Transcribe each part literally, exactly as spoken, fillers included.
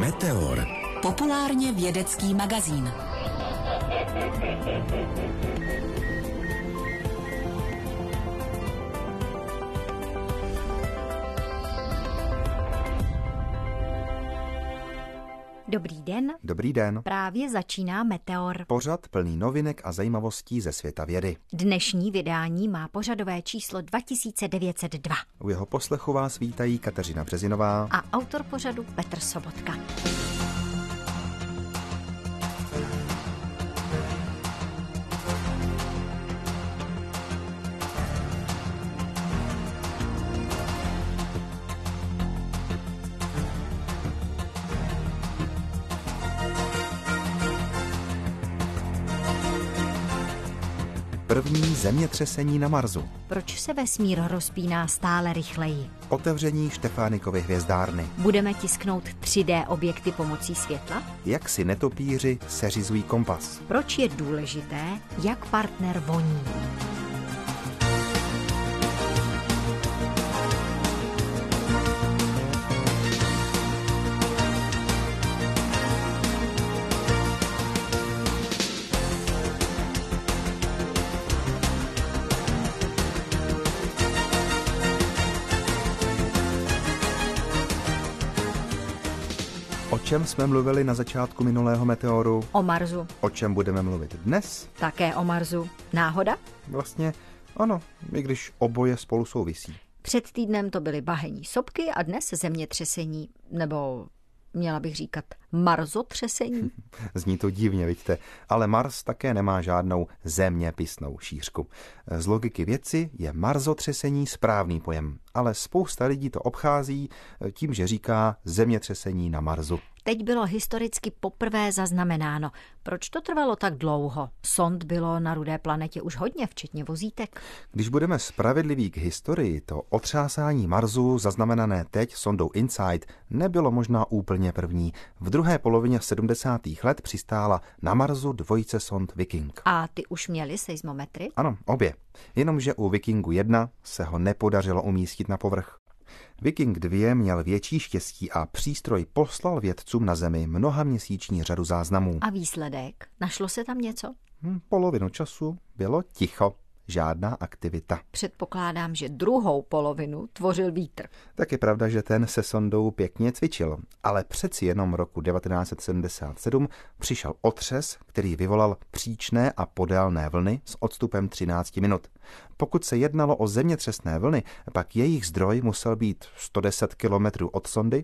Meteor. Populárně vědecký magazín. Dobrý den. Dobrý den. Právě začíná Meteor. Pořad plný novinek a zajímavostí ze světa vědy. Dnešní vydání má pořadové číslo dva tisíce devět set dva. U jeho poslechu vás vítají Kateřina Březinová a autor pořadu Petr Sobotka. První zemětřesení na Marsu. Proč se vesmír rozpíná stále rychleji? Otevření Štefánikovy hvězdárny. Budeme tisknout tři dé objekty pomocí světla? Jak si netopíři seřizují kompas. Proč je důležité, jak partner voní? O čem jsme mluvili na začátku minulého Meteoru? O Marsu. O čem budeme mluvit dnes? Také o Marsu. Náhoda? Vlastně ano, i když oboje spolu souvisí. Před týdnem to byly bahenní sopky a dnes zemětřesení, nebo měla bych říkat marzotřesení. Zní to divně, vidíte, ale Mars také nemá žádnou zeměpisnou šířku. Z logiky věci je marzotřesení správný pojem, ale spousta lidí to obchází tím, že říká zemětřesení na Marsu. Teď bylo historicky poprvé zaznamenáno. Proč to trvalo tak dlouho? Sond bylo na rudé planetě už hodně, včetně vozítek. Když budeme spravedliví k historii, to otřásání Marsu, zaznamenané teď sondou InSight, nebylo možná úplně první. V druhé polovině sedmdesátých let přistála na Marsu dvojice sond Viking. A ty už měly seismometry? Ano, obě. Jenomže u Vikingu jedna se ho nepodařilo umístit na povrch. Viking dva měl větší štěstí a přístroj poslal vědcům na Zemi mnohaměsíční řadu záznamů. A výsledek? Našlo se tam něco? Hm, polovinu času bylo ticho. Žádná aktivita. Předpokládám, že druhou polovinu tvořil vítr. Tak je pravda, že ten se sondou pěkně cvičil, ale přeci jenom roku devatenáct set sedmdesát sedm přišel otřes, který vyvolal příčné a podélné vlny s odstupem třináct minut. Pokud se jednalo o zemětřesné vlny, pak jejich zdroj musel být sto deset kilometrů od sondy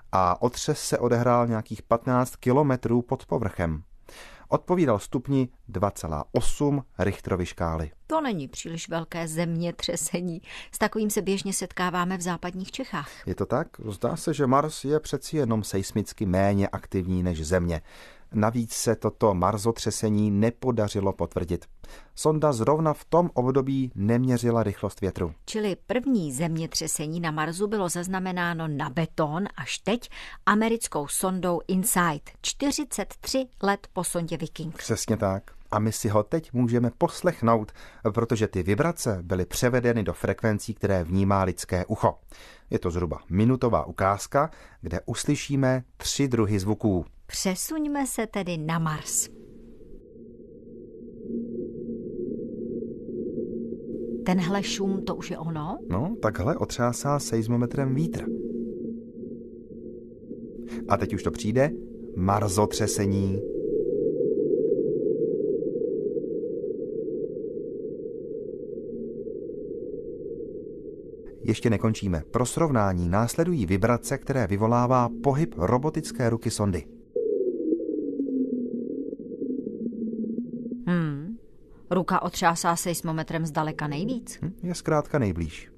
a otřes se odehrál nějakých patnáct kilometrů pod povrchem. Odpovídal stupni dva celá osm Richterovy škály. To není příliš velké zemětřesení. S takovým se běžně setkáváme v západních Čechách. Je to tak? Zdá se, že Mars je přeci jenom seismicky méně aktivní než Země. Navíc se toto marzotřesení nepodařilo potvrdit. Sonda zrovna v tom období neměřila rychlost větru. Čili první zemětřesení na Marsu bylo zaznamenáno na beton až teď americkou sondou InSight. čtyřicet tři let po sondě Viking. Přesně tak. A my si ho teď můžeme poslechnout, protože ty vibrace byly převedeny do frekvencí, které vnímá lidské ucho. Je to zhruba minutová ukázka, kde uslyšíme tři druhy zvuků. Přesuňme se tedy na Mars. Tenhle šum, to už je ono? No, takhle otřásá seismometrem vítr. A teď už to přijde. Marzotřesení. Ještě nekončíme. Pro srovnání následují vibrace, které vyvolává pohyb robotické ruky sondy. Hmm. Ruka otřásá seismometrem zdaleka nejvíc. Hm, je zkrátka nejblíž.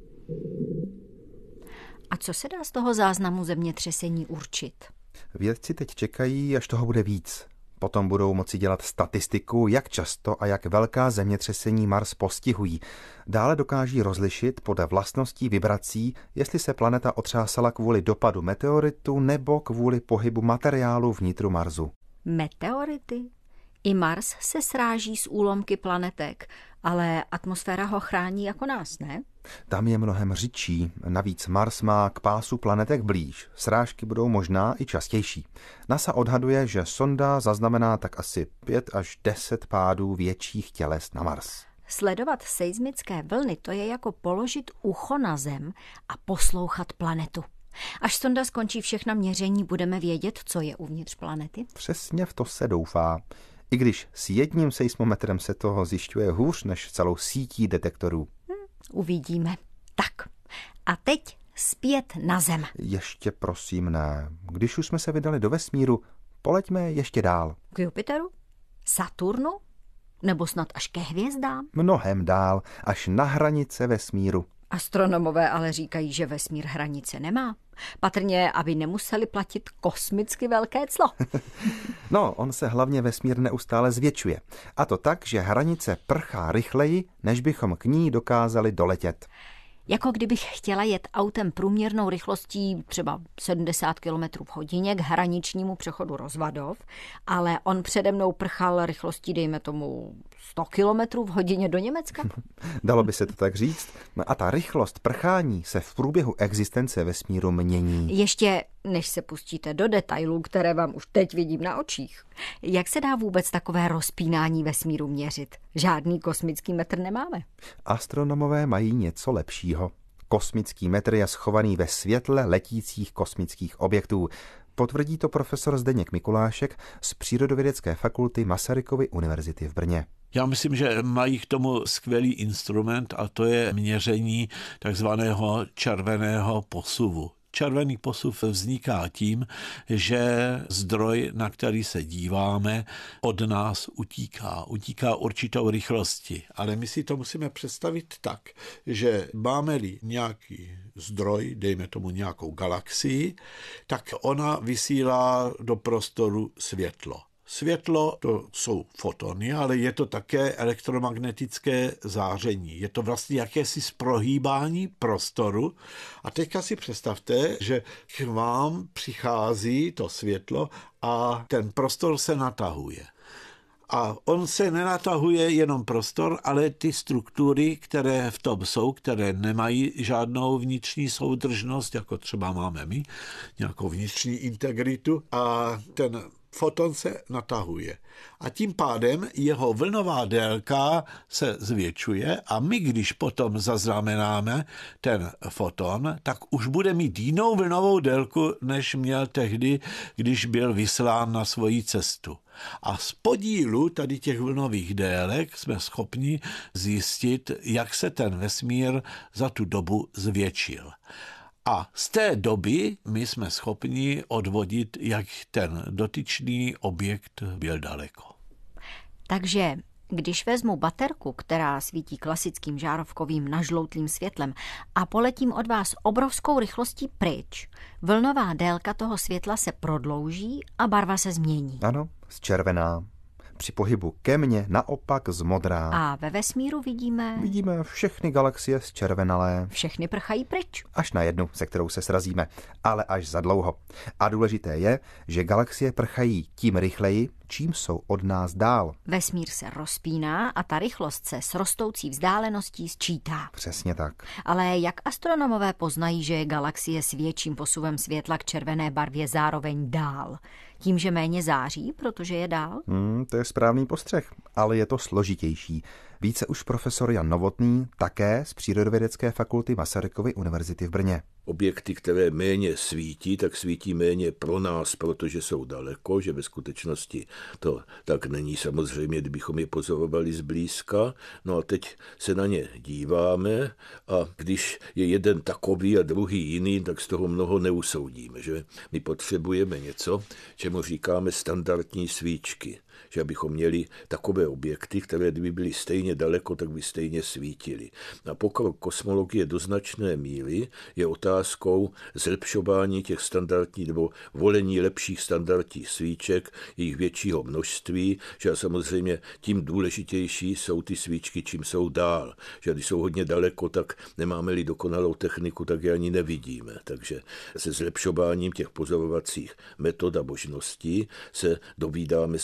A co se dá z toho záznamu zemětřesení určit? Vědci teď čekají, až toho bude víc. Potom budou moci dělat statistiku, jak často a jak velká zemětřesení Mars postihují. Dále dokáží rozlišit podle vlastností vibrací, jestli se planeta otřásala kvůli dopadu meteoritu nebo kvůli pohybu materiálu vnitru Marsu. Meteority? I Mars se sráží s úlomky planetek, ale atmosféra ho chrání jako nás, ne? Tam je mnohem řidčí, navíc Mars má k pásu planetek blíž. Srážky budou možná i častější. NASA odhaduje, že sonda zaznamená tak asi pět až deset pádů větších těles na Mars. Sledovat seismické vlny, to je jako položit ucho na Zem a poslouchat planetu. Až sonda skončí všechna měření, budeme vědět, co je uvnitř planety? Přesně v to se doufá. I když s jedním seismometrem se toho zjišťuje hůř než celou sítí detektorů. Hm, uvidíme. Tak, a teď zpět na Zem. Ještě prosím ne. Když už jsme se vydali do vesmíru, poleďme ještě dál. K Jupiteru? Saturnu? Nebo snad až ke hvězdám? Mnohem dál, až na hranice vesmíru. Astronomové ale říkají, že vesmír hranice nemá. Patrně, aby nemuseli platit kosmicky velké clo. No, on se hlavně vesmír neustále zvětšuje. A to tak, že hranice prchá rychleji, než bychom k ní dokázali doletět. Jako kdybych chtěla jet autem průměrnou rychlostí třeba sedmdesát kilometrů v hodině k hraničnímu přechodu Rozvadov, ale on přede mnou prchal rychlostí, dejme tomu, sto kilometrů v hodině do Německa. Dalo by se to tak říct. A ta rychlost prchání se v průběhu existence vesmíru mění. Ještě než se pustíte do detailů, které vám už teď vidím na očích. Jak se dá vůbec takové rozpínání vesmíru měřit? Žádný kosmický metr nemáme. Astronomové mají něco lepšího. Kosmický metr je schovaný ve světle letících kosmických objektů. Potvrdí to profesor Zdeněk Mikulášek z Přírodovědecké fakulty Masarykovy univerzity v Brně. Já myslím, že mají k tomu skvělý instrument a to je měření takzvaného červeného posuvu. Červený posuv vzniká tím, že zdroj, na který se díváme, od nás utíká. Utíká určitou rychlostí. Ale my si to musíme představit tak, že máme-li nějaký zdroj, dejme tomu nějakou galaxii, tak ona vysílá do prostoru světlo. Světlo to jsou fotony, ale je to také elektromagnetické záření. Je to vlastně jakési prohýbání prostoru. A teďka si představte, že k vám přichází to světlo a ten prostor se natahuje. A on se nenatahuje jenom prostor, ale ty struktury, které v tom jsou, které nemají žádnou vnitřní soudržnost, jako třeba máme my, nějakou vnitřní integritu, a ten foton se natahuje. A tím pádem jeho vlnová délka se zvětšuje a my, když potom zaznamenáme ten foton, tak už bude mít jinou vlnovou délku, než měl tehdy, když byl vyslán na svoji cestu. A z podílu tady těch vlnových délek jsme schopni zjistit, jak se ten vesmír za tu dobu zvětšil. A z té doby my jsme schopni odvodit, jak ten dotyčný objekt byl daleko. Takže když vezmu baterku, která svítí klasickým žárovkovým nažloutlým světlem a poletím od vás obrovskou rychlostí pryč, vlnová délka toho světla se prodlouží a barva se změní. Ano, zčervená. Při pohybu ke mně naopak zmodrá. A ve vesmíru vidíme... Vidíme všechny galaxie zčervenalé. Všechny prchají pryč. Až na jednu, se kterou se srazíme, ale až za dlouho. A důležité je, že galaxie prchají tím rychleji, čím jsou od nás dál. Vesmír se rozpíná a ta rychlost se s rostoucí vzdáleností sčítá. Přesně tak. Ale jak astronomové poznají, že je galaxie s větším posuvem světla k červené barvě zároveň dál? Tím, že méně září, protože je dál? Hmm, to je správný postřeh, ale je to složitější. Více už profesor Jan Novotný, také z Přírodovědecké fakulty Masarykovy univerzity v Brně. Objekty, které méně svítí, tak svítí méně pro nás, protože jsou daleko, že ve skutečnosti to tak není samozřejmě, kdybychom je pozorovali zblízka. No a teď se na ně díváme a když je jeden takový a druhý jiný, tak z toho mnoho neusoudíme, že? My potřebujeme něco, čemu říkáme standardní svíčky. Že abychom měli takové objekty, které kdyby byly stejně daleko, tak by stejně svítily. A pokrok kosmologie do značné míry je otázkou zlepšování těch standardních nebo volení lepších standardních svíček, jejich většího množství, že a samozřejmě tím důležitější jsou ty svíčky, čím jsou dál. Že když jsou hodně daleko, tak nemáme-li dokonalou techniku, tak je ani nevidíme. Takže se zlepšováním těch pozorovacích metod a možností se dovídáme stále víc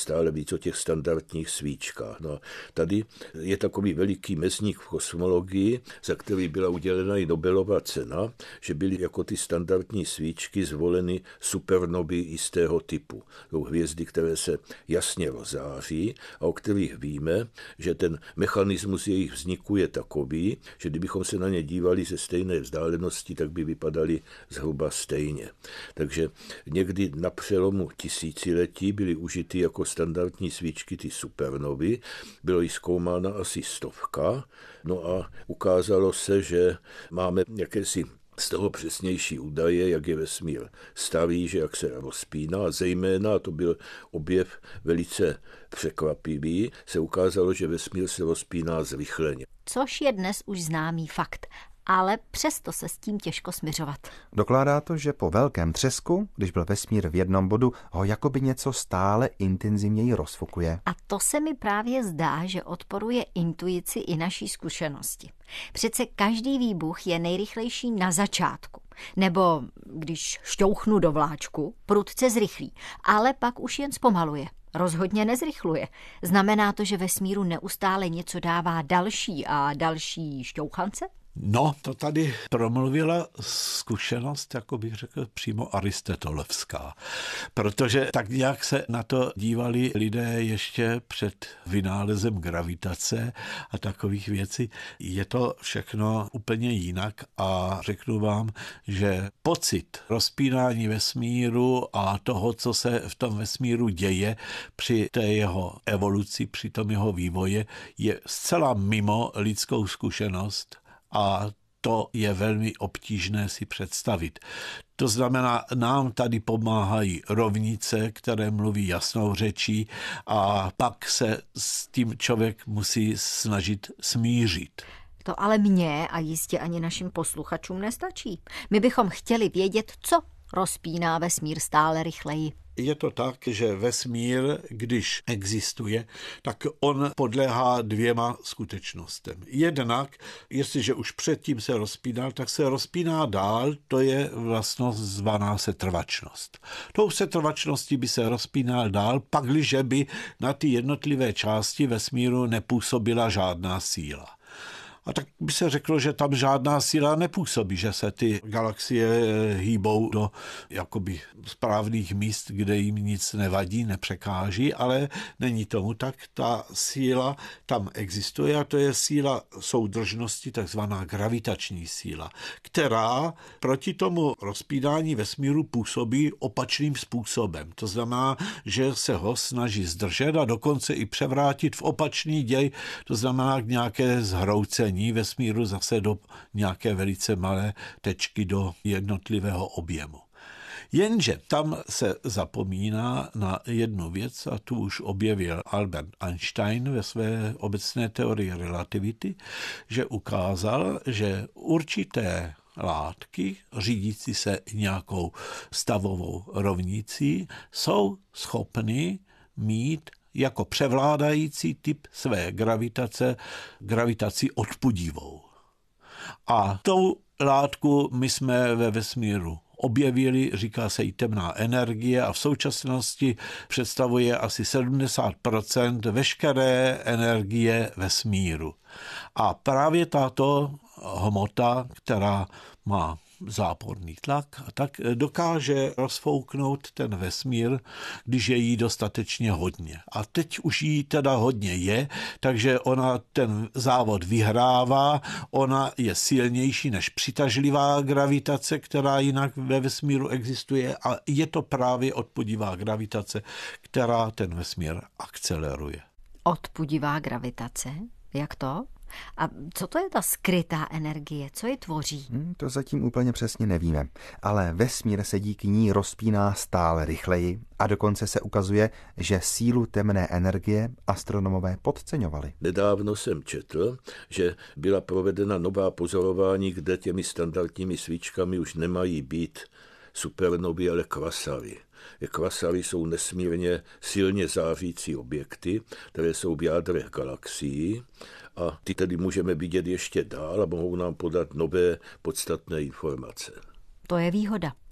víc o těch standardních svíčkách. No, tady je takový veliký mezník v kosmologii, za který byla udělena i Nobelova cena, že byly jako ty standardní svíčky zvoleny supernovy jistého typu. Jsou hvězdy, které se jasně rozáří a o kterých víme, že ten mechanismus jejich vzniku je takový, že kdybychom se na ně dívali ze stejné vzdálenosti, tak by vypadaly zhruba stejně. Takže někdy na přelomu tisíciletí byly užity jako standardní svíčky ty supernovy, bylo jí zkoumána asi stovka, no a ukázalo se, že máme jakési z toho přesnější údaje, jak je vesmír starý, že jak se rozpíná, a zejména, to byl objev velice překvapivý, se ukázalo, že vesmír se rozpíná zrychleně. Což je dnes už známý fakt, ale přesto se s tím těžko smiřovat. Dokládá to, že po velkém třesku, když byl vesmír v jednom bodu, ho jakoby něco stále intenzivněji rozfukuje. A to se mi právě zdá, že odporuje intuici i naší zkušenosti. Přece každý výbuch je nejrychlejší na začátku. Nebo když šťouchnu do vláčku, prudce zrychlí, ale pak už jen zpomaluje. Rozhodně nezrychluje. Znamená to, že vesmíru neustále něco dává další a další šťouchance? No, to tady promluvila zkušenost, jako bych řekl, přímo aristotelevská. Protože tak nějak se na to dívali lidé ještě před vynálezem gravitace a takových věcí. Je to všechno úplně jinak a řeknu vám, že pocit rozpínání vesmíru a toho, co se v tom vesmíru děje při té jeho evoluci, při tom jeho vývoje, je zcela mimo lidskou zkušenost. A to je velmi obtížné si představit. To znamená, nám tady pomáhají rovnice, které mluví jasnou řečí a pak se s tím člověk musí snažit smířit. To ale mně a jistě ani našim posluchačům nestačí. My bychom chtěli vědět, co rozpíná vesmír stále rychleji. Je to tak, že vesmír, když existuje, tak on podléhá dvěma skutečnostem. Jednak, jestliže už předtím se rozpínal, tak se rozpíná dál, to je vlastnost zvaná setrvačnost. Tou setrvačností by se rozpínal dál, pakliže by na ty jednotlivé části vesmíru nepůsobila žádná síla. A tak by se řeklo, že tam žádná síla nepůsobí, že se ty galaxie hýbou do jakoby správných míst, kde jim nic nevadí, nepřekáží, ale není tomu tak. Ta síla tam existuje a to je síla soudržnosti, takzvaná gravitační síla, která proti tomu rozpínání vesmíru působí opačným způsobem. To znamená, že se ho snaží zdržet a dokonce i převrátit v opačný děj, to znamená k nějaké zhroucení vesmíru zase do nějaké velice malé tečky do jednotlivého objemu. Jenže tam se zapomíná na jednu věc, a tu už objevil Albert Einstein ve své obecné teorii relativity, že ukázal, že určité látky, řídící se nějakou stavovou rovnicí, jsou schopny mít jako převládající typ své gravitace, gravitaci odpudivou. A tou látku my jsme ve vesmíru objevili, říká se jí temná energie a v současnosti představuje asi sedmdesát procent veškeré energie vesmíru. A právě tato hmota, která má záporný tlak, tak dokáže rozfouknout ten vesmír, když je jí dostatečně hodně. A teď už jí teda hodně je, takže ona ten závod vyhrává, ona je silnější než přitažlivá gravitace, která jinak ve vesmíru existuje a je to právě odpudivá gravitace, která ten vesmír akceleruje. Odpudivá gravitace? Jak to? A co to je ta skrytá energie? Co ji tvoří? Hmm, to zatím úplně přesně nevíme, ale vesmír se díky ní rozpíná stále rychleji a dokonce se ukazuje, že sílu temné energie astronomové podceňovali. Nedávno jsem četl, že byla provedena nová pozorování, kde těmi standardními svíčkami už nemají být supernovy, ale kvasary. Kvasary jsou nesmírně silně zářící objekty, které jsou v jádrech galaxií a ty tedy můžeme vidět ještě dál a mohou nám podat nové podstatné informace. To je výhoda.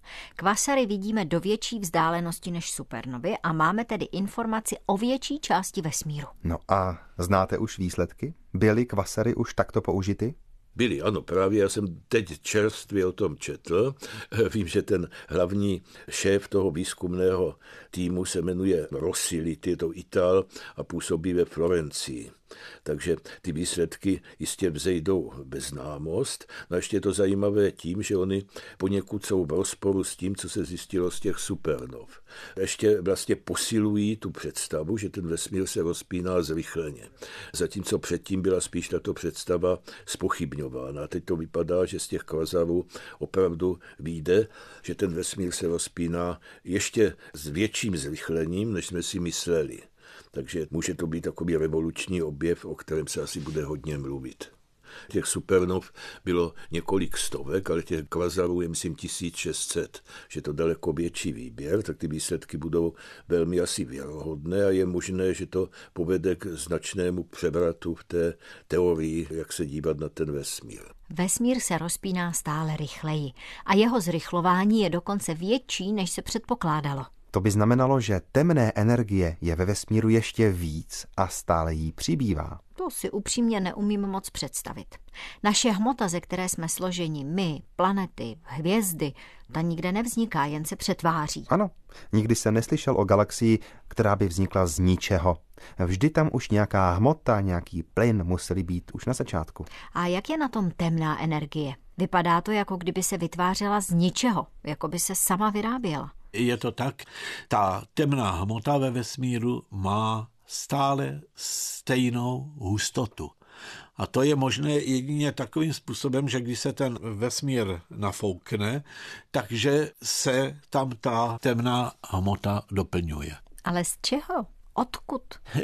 Kvasary vidíme do větší vzdálenosti než supernovy a máme tedy informaci o větší části vesmíru. No a znáte už výsledky? Byly kvasary už takto použity? Byli, ano, právě já jsem teď čerstvě o tom četl. Vím, že ten hlavní šéf toho výzkumného týmu se jmenuje Rossilitti, je to Ital a působí ve Florencii. Takže ty výsledky jistě vzejdou bez známost. No ještě je to zajímavé tím, že oni poněkud jsou v rozporu s tím, co se zjistilo z těch supernov. Ještě vlastně posilují tu představu, že ten vesmír se rozpíná zrychleně. Zatímco předtím byla spíš tato představa zpochybňována. Teď to vypadá, že z těch kvasarů opravdu vyjde, že ten vesmír se rozpíná ještě s větším zrychlením, než jsme si mysleli. Takže může to být takový revoluční objev, o kterém se asi bude hodně mluvit. Těch supernov bylo několik stovek, ale těch kvasarů je myslím tisíc šest set, že to daleko větší výběr, tak ty výsledky budou velmi asi věrohodné a je možné, že to povede k značnému převratu v té teorii, jak se dívat na ten vesmír. Vesmír se rozpíná stále rychleji a jeho zrychlování je dokonce větší, než se předpokládalo. To by znamenalo, že temné energie je ve vesmíru ještě víc a stále jí přibývá. To si upřímně neumím moc představit. Naše hmota, ze které jsme složeni, my, planety, hvězdy, ta nikde nevzniká, jen se přetváří. Ano, nikdy jsem neslyšel o galaxii, která by vznikla z ničeho. Vždy tam už nějaká hmota, nějaký plyn museli být už na začátku. A jak je na tom temná energie? Vypadá to, jako kdyby se vytvářela z ničeho, jako by se sama vyráběla. Je to tak, ta temná hmota ve vesmíru má stále stejnou hustotu. A to je možné jedině takovým způsobem, že když se ten vesmír nafoukne, takže se tam ta temná hmota doplňuje. Ale z čeho? Odkud?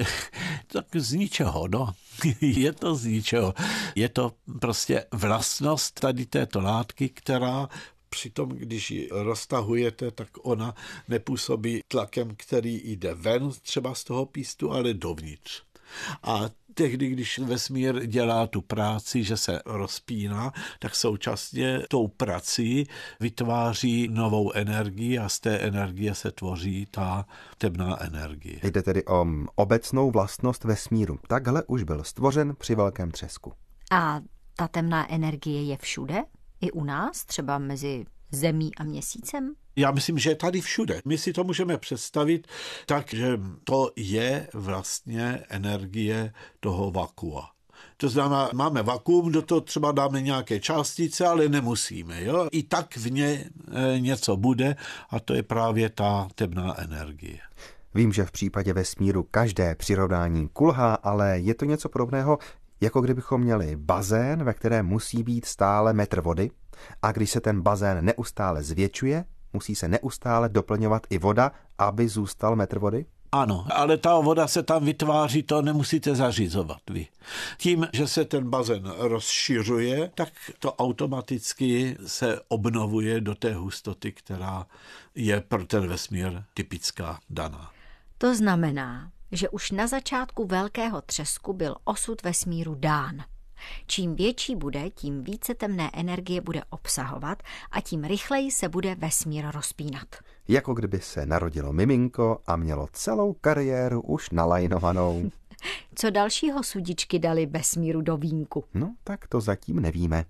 Tak z ničeho, no. Je to z ničeho. Je to prostě vlastnost tady této látky, která přitom, když ji roztahujete, tak ona nepůsobí tlakem, který jde ven třeba z toho pístu, ale dovnitř. A tehdy, když vesmír dělá tu práci, že se rozpíná, tak současně tou prací vytváří novou energii a z té energie se tvoří ta temná energie. Jde tedy o obecnou vlastnost vesmíru. Takhle už byl stvořen při velkém třesku. A ta temná energie je všude? I u nás, třeba mezi Zemí a Měsícem? Já myslím, že tady všude. My si to můžeme představit tak, že to je vlastně energie toho vakua. To znamená, máme vakuum, do toho třeba dáme nějaké částice, ale nemusíme. Jo? I tak v ně něco bude a to je právě ta temná energie. Vím, že v případě vesmíru každé přirovnání kulhá, ale je to něco podobného, jako kdybychom měli bazén, ve kterém musí být stále metr vody a když se ten bazén neustále zvětšuje, musí se neustále doplňovat i voda, aby zůstal metr vody? Ano, ale ta voda se tam vytváří, to nemusíte zařizovat vy. Tím, že se ten bazén rozšiřuje, tak to automaticky se obnovuje do té hustoty, která je pro ten vesmír typická daná. To znamená, že už na začátku velkého třesku byl osud vesmíru dán. Čím větší bude, tím více temné energie bude obsahovat a tím rychleji se bude vesmír rozpínat. Jako kdyby se narodilo miminko a mělo celou kariéru už nalajnovanou. Co dalšího sudičky dali vesmíru do vínku? No, tak to zatím nevíme.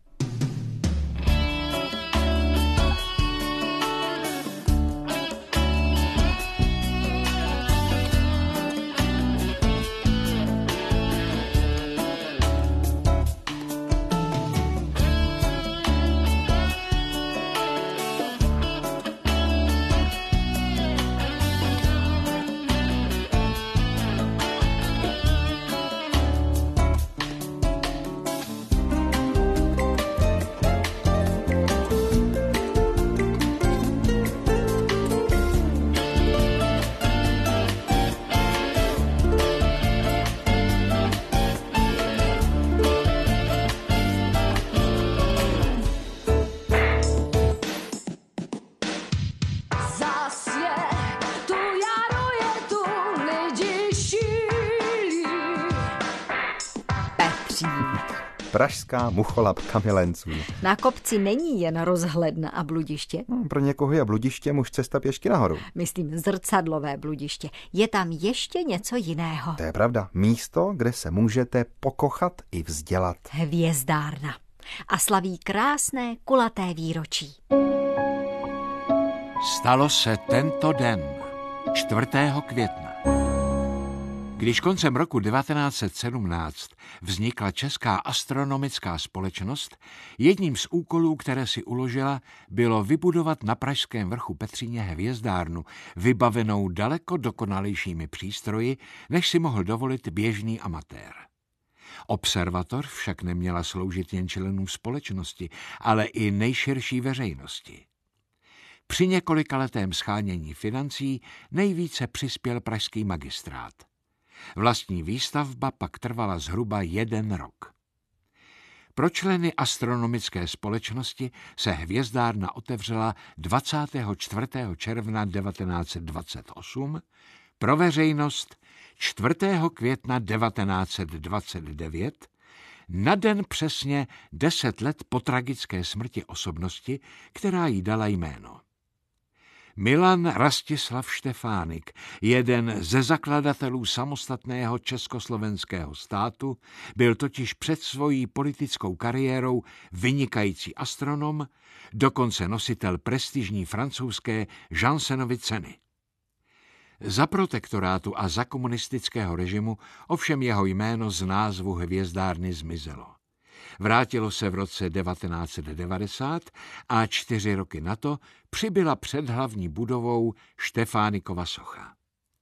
pražská mucholapka milenců. Na kopci není jen rozhledna a bludiště. No, pro někoho je bludiště muž cesta pěšky nahoru. Myslím zrcadlové bludiště. Je tam ještě něco jiného. To je pravda. Místo, kde se můžete pokochat i vzdělat. Hvězdárna. A slaví krásné kulaté výročí. Stalo se tento den, čtvrtého května. Když koncem roku devatenáct set sedmnáct vznikla Česká astronomická společnost, jedním z úkolů, které si uložila, bylo vybudovat na pražském vrchu Petříně hvězdárnu, vybavenou daleko dokonalejšími přístroji, než si mohl dovolit běžný amatér. Observatoř však neměla sloužit jen členům společnosti, ale i nejširší veřejnosti. Při několikaletém shánění financí nejvíce přispěl pražský magistrát. Vlastní výstavba pak trvala zhruba jeden rok. Pro členy astronomické společnosti se hvězdárna otevřela dvacátého čtvrtého června devatenáct set dvacet osm, pro veřejnost čtvrtého května devatenáct set dvacet devět, na den přesně deset let po tragické smrti osobnosti, která jí dala jméno. Milan Rastislav Štefánik, jeden ze zakladatelů samostatného československého státu, byl totiž před svojí politickou kariérou vynikající astronom, dokonce nositel prestižní francouzské Jansenovy ceny. Za protektorátu a za komunistického režimu ovšem jeho jméno z názvu hvězdárny zmizelo. Vrátilo se v roce devatenáct set devadesát a čtyři roky na to přibyla před hlavní budovou Štefánikova socha.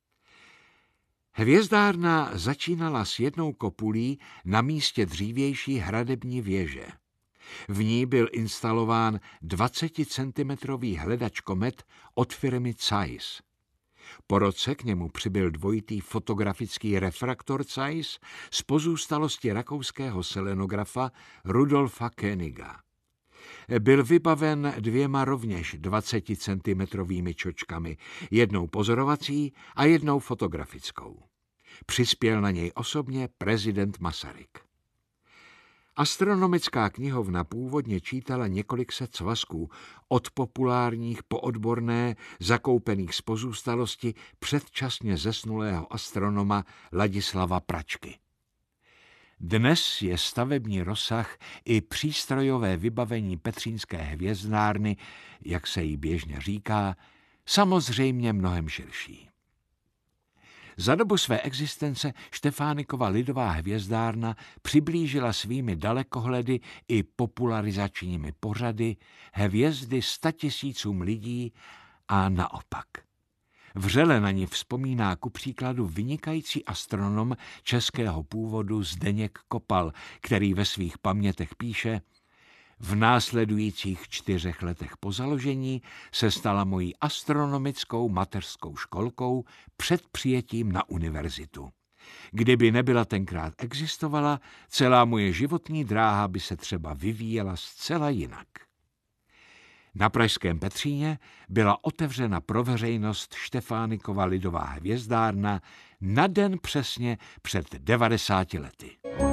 Hvězdárna začínala s jednou kopulí na místě dřívější hradební věže. V ní byl instalován dvaceticentimetrový hledač komet od firmy Zeiss. Po roce k němu přibyl dvojitý fotografický refraktor Zeiss z pozůstalosti rakouského selenografa Rudolfa Koeniga. Byl vybaven dvěma rovněž dvaceticentimetrovými čočkami, jednou pozorovací a jednou fotografickou. Přispěl na něj osobně prezident Masaryk. Astronomická knihovna původně čítala několik set svazků, od populárních po odborné, zakoupených z pozůstalosti předčasně zesnulého astronoma Ladislava Pračky. Dnes je stavební rozsah i přístrojové vybavení Petřínské hvězdárny, jak se jí běžně říká, samozřejmě mnohem širší. Za dobu své existence Štefánikova lidová hvězdárna přiblížila svými dalekohledy i popularizačními pořady hvězdy statisícům lidí a naopak. Vřele na ní vzpomíná ku příkladu vynikající astronom českého původu Zdeněk Kopal, který ve svých pamětech píše: v následujících čtyřech letech po založení se stala mojí astronomickou mateřskou školkou před přijetím na univerzitu. Kdyby nebyla tenkrát existovala, celá moje životní dráha by se třeba vyvíjela zcela jinak. Na pražském Petříně byla otevřena pro veřejnost Štefánikova lidová hvězdárna na den přesně před devadesáti lety.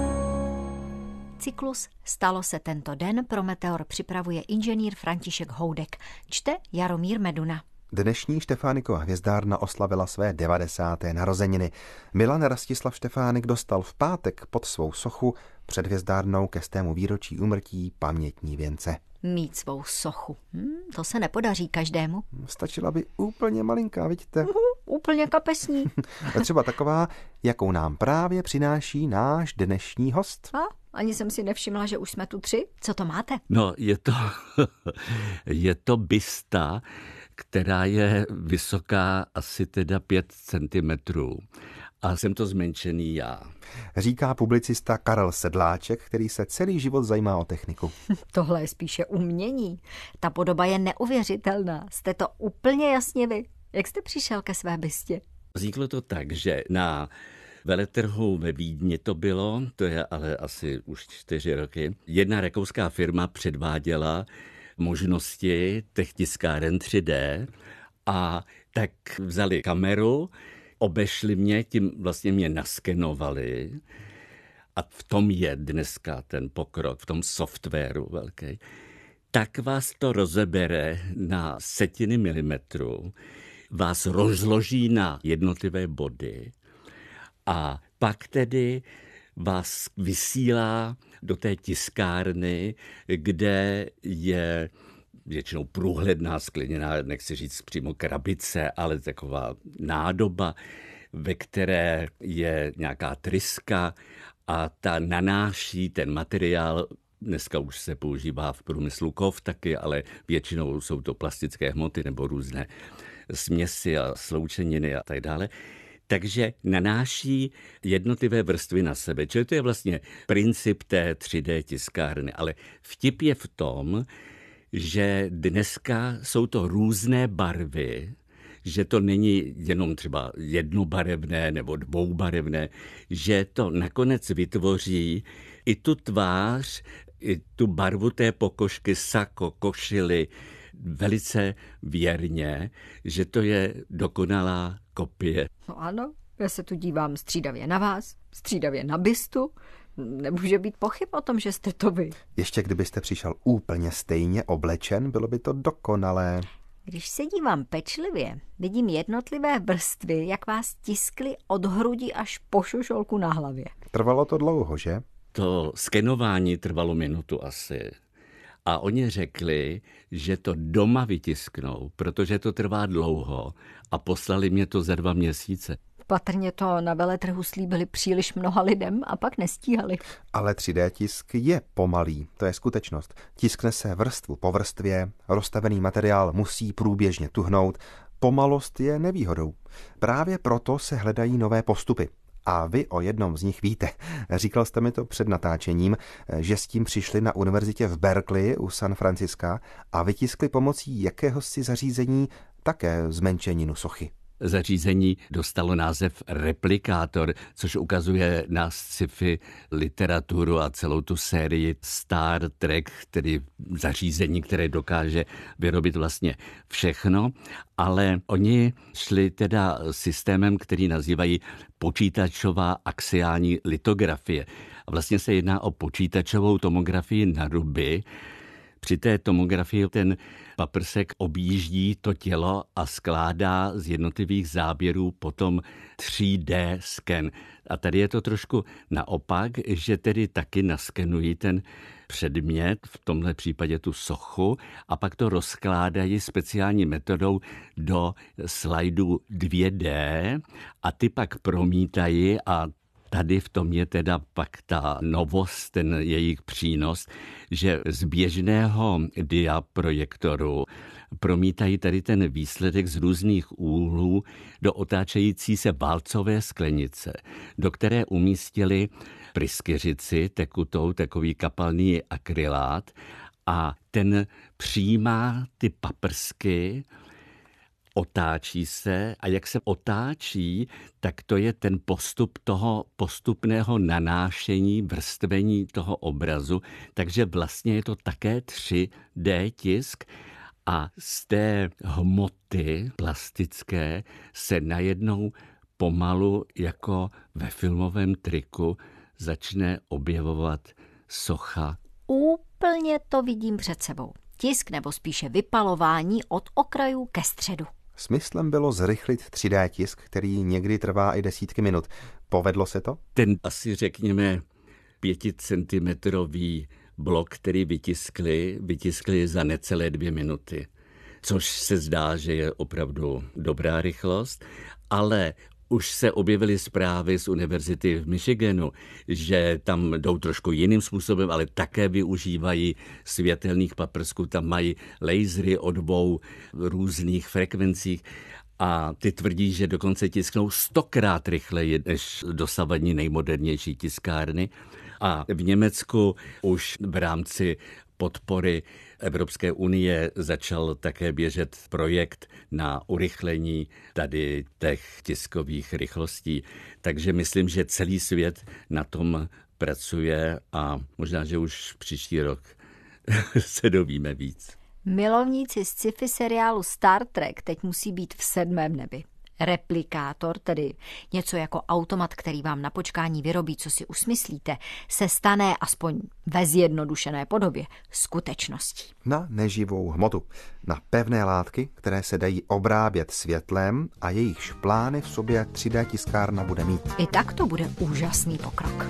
Cyklus Stalo se tento den pro Meteor připravuje inženýr František Houdek. Čte Jaromír Meduna. Dnešní Štefánikova hvězdárna oslavila své devadesáté narozeniny. Milan Rastislav Štefánik dostal v pátek pod svou sochu před hvězdárnou ke stému výročí úmrtí pamětní věnce. Mít svou sochu. Hmm, to se nepodaří každému. Stačila by úplně malinká, vidíte? Uhu, úplně kapesní. Třeba taková, jakou nám právě přináší náš dnešní host. A ani jsem si nevšimla, že už jsme tu tři. Co to máte? No, je to, je to bysta, která je vysoká asi teda pět centimetrů. A jsem to zmenšený já. Říká publicista Karel Sedláček, který se celý život zajímá o techniku. Tohle je spíše umění. Ta podoba je neuvěřitelná. Jste to úplně jasně vy. Jak jste přišel ke své bystě? Vzniklo to tak, že na veletrhu ve Vídni to bylo, to je ale asi už čtyři roky, jedna rakouská firma předváděla možnosti těch tiskáren tři dé a tak vzali kameru, obešli mě, tím vlastně mě naskenovali a v tom je dneska ten pokrok, v tom softwaru velký, tak vás to rozebere na setiny milimetru, vás rozloží na jednotlivé body a pak tedy vás vysílá do té tiskárny, kde je většinou průhledná skleněná, nechci říct přímo krabice, ale taková nádoba, ve které je nějaká tryska a ta nanáší ten materiál. Dneska už se používá v průmyslu kov taky, ale většinou jsou to plastické hmoty nebo různé směsi a sloučeniny a tak dále. Takže nanáší jednotlivé vrstvy na sebe. Čili to je vlastně princip té tři dé tiskárny. Ale vtip je v tom, že dneska jsou to různé barvy, že to není jenom třeba jednobarevné nebo dvoubarevné, že to nakonec vytvoří i tu tvář, i tu barvu té pokožky, sako, košily, velice věrně, že to je dokonalá kopie. No ano, já se tu dívám střídavě na vás, střídavě na bystu. Nemůže být pochyb o tom, že jste to vy. Ještě kdybyste přišel úplně stejně oblečen, bylo by to dokonalé. Když se dívám pečlivě, vidím jednotlivé vrstvy, jak vás tiskly od hrudi až po šošolku na hlavě. Trvalo to dlouho, že? To skenování trvalo minutu asi. A oni řekli, že to doma vytisknou, protože to trvá dlouho a poslali mě to za dva měsíce. Patrně to na veletrhu slíbili příliš mnoha lidem a pak nestíhali. Ale tři dé tisk je pomalý, to je skutečnost. Tiskne se vrstvu po vrstvě, rozstavený materiál musí průběžně tuhnout, pomalost je nevýhodou. Právě proto se hledají nové postupy. A vy o jednom z nich víte. Říkal jste mi to před natáčením, že s tím přišli na univerzitě v Berkeley u San Franciska a vytiskli pomocí jakéhosi zařízení také zmenšeninu sochy. Zařízení dostalo název replikátor, což ukazuje na sci-fi literaturu a celou tu sérii Star Trek, tedy zařízení, které dokáže vyrobit vlastně všechno, ale oni šli teda systémem, který nazývají počítačová axiální litografie. A vlastně se jedná o počítačovou tomografii na ruby. Při té tomografii ten paprsek objíždí to tělo a skládá z jednotlivých záběrů potom tři dé sken. A tady je to trošku naopak, že tedy taky naskenují ten předmět, v tomhle případě tu sochu, a pak to rozkládají speciální metodou do slajdů dvě dé a ty pak promítají a tady v tom je teda pak ta novost, ten jejich přínos, že z běžného diaprojektoru promítají tady ten výsledek z různých úhlů do otáčející se válcové sklenice, do které umístili pryskyřici tekutou, takový kapalný akrylát, a ten přijímá ty paprsky, otáčí se, a jak se otáčí, tak to je ten postup toho postupného nanášení, vrstvení toho obrazu, takže vlastně je to také tři dé tisk a z té hmoty plastické se najednou pomalu jako ve filmovém triku začne objevovat socha. Úplně to vidím před sebou. Tisk nebo spíše vypalování od okrajů ke středu. Smyslem bylo zrychlit tři dé tisk, který někdy trvá i desítky minut. Povedlo se to? Ten asi řekněme pěticentimetrový blok, který vytiskli, vytiskli za necelé dvě minuty. Což se zdá, že je opravdu dobrá rychlost, ale už se objevily zprávy z univerzity v Michiganu, že tam jdou trošku jiným způsobem, ale také využívají světelných paprsků. Tam mají lasery o dvou různých frekvencích a ty tvrdí, že dokonce tisknou stokrát rychleji než dosavadní nejmodernější tiskárny. A v Německu už v rámci podpory Evropské unie začal také běžet projekt na urychlení tady těch tiskových rychlostí. Takže myslím, že celý svět na tom pracuje a možná, že už příští rok se dovíme víc. Milovníci sci-fi seriálu Star Trek teď musí být v sedmém nebi. Replikátor, tedy něco jako automat, který vám na počkání vyrobí, co si usmyslíte, se stane aspoň ve zjednodušené podobě skutečností. Na neživou hmotu, na pevné látky, které se dají obrábět světlem a jejichž plány v sobě tři dé tiskárna bude mít. I tak to bude úžasný pokrok.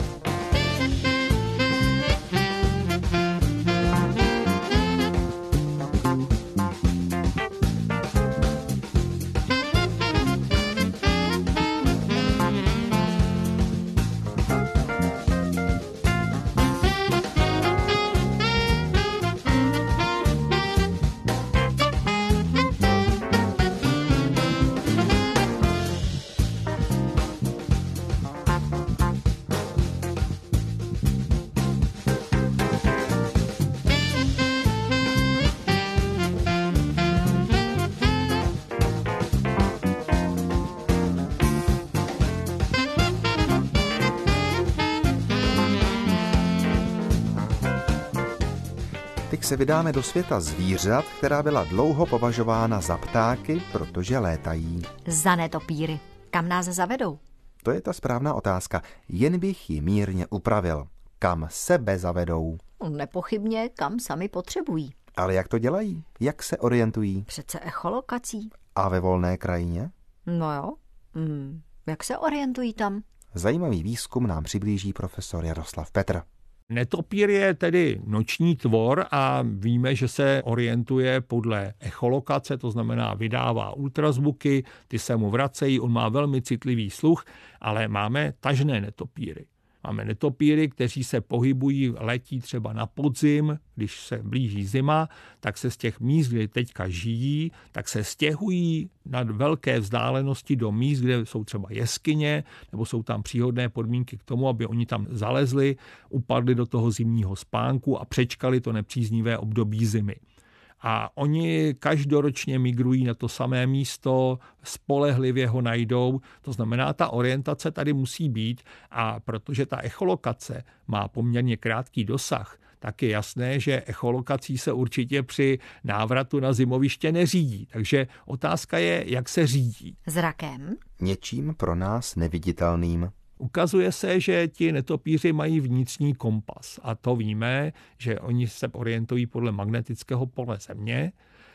Teď se vydáme do světa zvířat, která byla dlouho považována za ptáky, protože létají. Za netopíry. Kam nás zavedou? To je ta správná otázka. Jen bych ji mírně upravil. Kam sebe zavedou? Nepochybně, kam sami potřebují. Ale jak to dělají? Jak se orientují? Přece echolokací. A ve volné krajině? No jo. Hmm. Jak se orientují tam? Zajímavý výzkum nám přiblíží profesor Jaroslav Petr. Netopír je tedy noční tvor a víme, že se orientuje podle echolokace, to znamená vydává ultrazvuky, ty se mu vracejí, on má velmi citlivý sluch, ale máme tažné netopíry. Máme netopíry, kteří se pohybují, letí třeba na podzim, když se blíží zima, tak se z těch míst, kde teďka žijí, tak se stěhují nad velké vzdálenosti do míst, kde jsou třeba jeskyně, nebo jsou tam příhodné podmínky k tomu, aby oni tam zalezli, upadli do toho zimního spánku a přečkali to nepříznivé období zimy. A oni každoročně migrují na to samé místo, spolehlivě ho najdou, to znamená, ta orientace tady musí být a protože ta echolokace má poměrně krátký dosah, tak je jasné, že echolokací se určitě při návratu na zimoviště neřídí. Takže otázka je, jak se řídí. Zrakem? Něčím pro nás neviditelným. Ukazuje se, že ti netopíři mají vnitřní kompas a to víme, že oni se orientují podle magnetického pole Země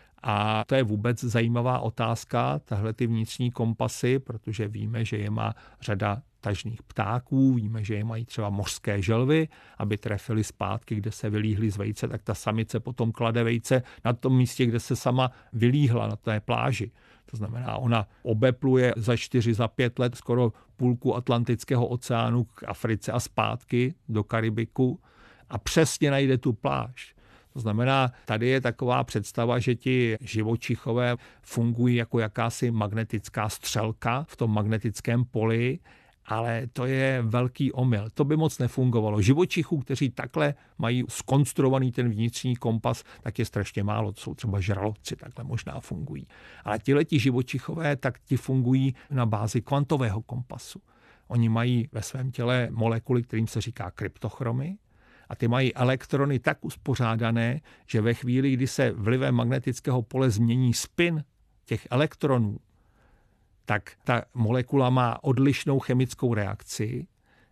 a to je vůbec zajímavá otázka, tahle ty vnitřní kompasy, protože víme, že je má řada tažných ptáků, víme, že je mají třeba mořské želvy, aby trefili zpátky, kde se vylíhly z vejce, tak ta samice potom klade vejce na tom místě, kde se sama vylíhla na té pláži. To znamená, ona obepluje za čtyři, za pět let skoro půlku Atlantického oceánu k Africe a zpátky do Karibiku a přesně najde tu pláž. To znamená, tady je taková představa, že ti živočichové fungují jako jakási magnetická střelka v tom magnetickém poli, ale to je velký omyl. To by moc nefungovalo. Živočichů, kteří takhle mají zkonstruovaný ten vnitřní kompas, tak je strašně málo. To jsou třeba žraloci, takhle možná fungují. Ale tihleti živočichové, tak ti fungují na bázi kvantového kompasu. Oni mají ve svém těle molekuly, kterým se říká kryptochromy, a ty mají elektrony tak uspořádané, že ve chvíli, kdy se vlivem magnetického pole změní spin těch elektronů, tak ta molekula má odlišnou chemickou reakci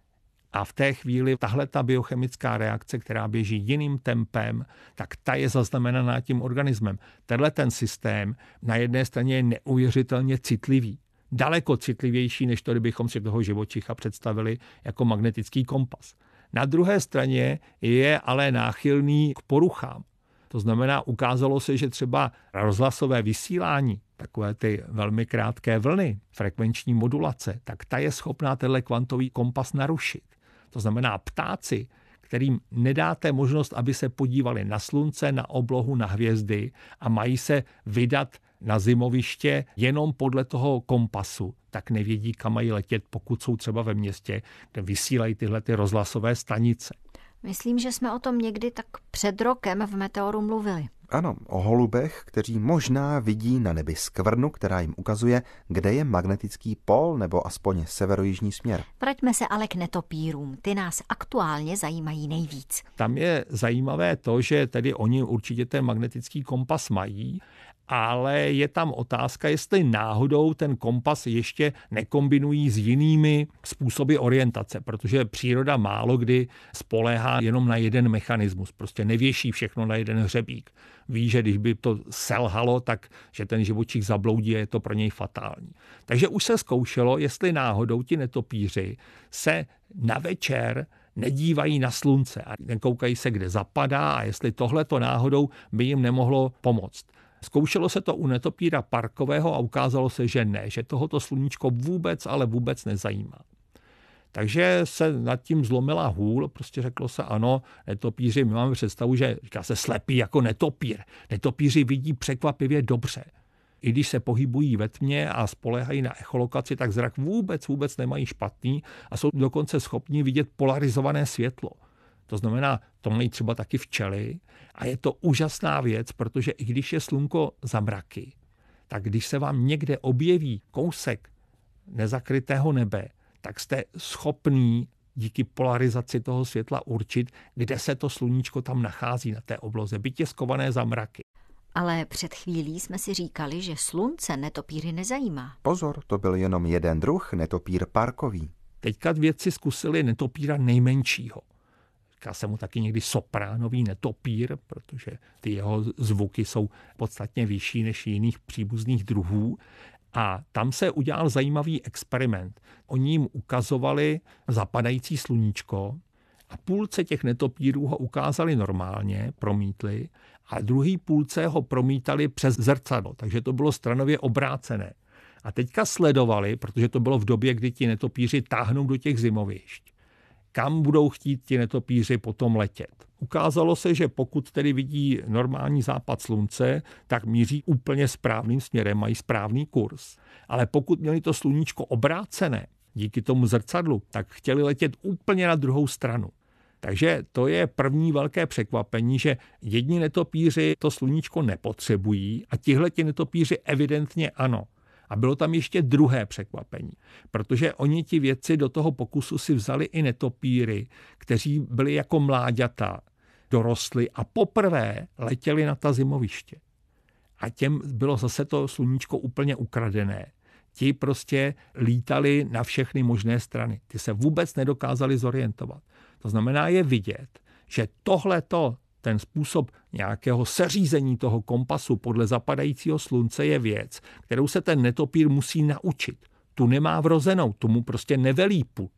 a v té chvíli tahle ta biochemická reakce, která běží jiným tempem, tak ta je zaznamenaná tím organismem. Tenhle ten systém na jedné straně je neuvěřitelně citlivý. Daleko citlivější, než to, kdybychom si toho živočicha představili jako magnetický kompas. Na druhé straně je ale náchylný k poruchám. To znamená, ukázalo se, že třeba rozhlasové vysílání, takové ty velmi krátké vlny, frekvenční modulace, tak ta je schopná tenhle kvantový kompas narušit. To znamená, ptáci, kterým nedáte možnost, aby se podívali na slunce, na oblohu, na hvězdy a mají se vydat na zimoviště jenom podle toho kompasu, tak nevědí, kam mají letět, pokud jsou třeba ve městě, kde vysílají tyhle ty rozhlasové stanice. Myslím, že jsme o tom někdy tak před rokem v Meteoru mluvili. Ano, o holubech, kteří možná vidí na nebi skvrnu, která jim ukazuje, kde je magnetický pól nebo aspoň severojižní směr. Vraťme se ale k netopírům. Ty nás aktuálně zajímají nejvíc. Tam je zajímavé to, že tedy oni určitě ten magnetický kompas mají, ale je tam otázka, jestli náhodou ten kompas ještě nekombinují s jinými způsoby orientace, protože příroda málo kdy spoléhá jenom na jeden mechanismus, prostě nevěší všechno na jeden hřebík. Ví, že když by to selhalo, tak že ten živočich zabloudí a je to pro něj fatální. Takže už se zkoušelo, jestli náhodou ti netopíři se na večer nedívají na slunce a nekoukají se, kde zapadá a jestli tohleto náhodou by jim nemohlo pomoct. Zkoušelo se to u netopíra parkového a ukázalo se, že ne, že tohoto sluníčko vůbec, ale vůbec nezajímá. Takže se nad tím zlomila hůl, prostě řeklo se ano, netopíři, my máme představu, že říká se slepý jako netopír. Netopíři vidí překvapivě dobře. I když se pohybují ve tmě a spoléhají na echolokaci, tak zrak vůbec, vůbec nemají špatný a jsou dokonce schopni vidět polarizované světlo. To znamená, to mají třeba taky včely a je to úžasná věc, protože i když je slunko za mraky, tak když se vám někde objeví kousek nezakrytého nebe, tak jste schopný díky polarizaci toho světla určit, kde se to sluníčko tam nachází na té obloze, byť je skované za mraky. Ale před chvílí jsme si říkali, že slunce netopíry nezajímá. Pozor, to byl jenom jeden druh, netopír parkový. Teďka vědci zkusili netopíra nejmenšího. Říká se mu taky někdy sopránový netopír, protože ty jeho zvuky jsou podstatně vyšší než jiných příbuzných druhů. A tam se udělal zajímavý experiment. Oni jim ukazovali zapadající sluníčko a půlce těch netopírů ho ukázali normálně, promítli, a druhý půlce ho promítali přes zrcadlo, takže to bylo stranově obrácené. A teďka sledovali, protože to bylo v době, kdy ti netopíři táhnou do těch zimovišť, kam budou chtít ti netopíři potom letět. Ukázalo se, že pokud tedy vidí normální západ slunce, tak míří úplně správným směrem, mají správný kurz. Ale pokud měli to sluníčko obrácené díky tomu zrcadlu, tak chtěli letět úplně na druhou stranu. Takže to je první velké překvapení, že jedni netopíři to sluníčko nepotřebují a tihleti netopíři evidentně ano. A bylo tam ještě druhé překvapení, protože oni ti vědci do toho pokusu si vzali i netopíry, kteří byli jako mláďata, dorostli a poprvé letěli na ta zimoviště. A těm bylo zase to sluníčko úplně ukradené. Ti prostě lítali na všechny možné strany. Ty se vůbec nedokázali zorientovat. To znamená je vidět, že tohleto, ten způsob nějakého seřízení toho kompasu podle zapadajícího slunce je věc, kterou se ten netopír musí naučit. Tu nemá vrozenou, tomu prostě nevelí pud.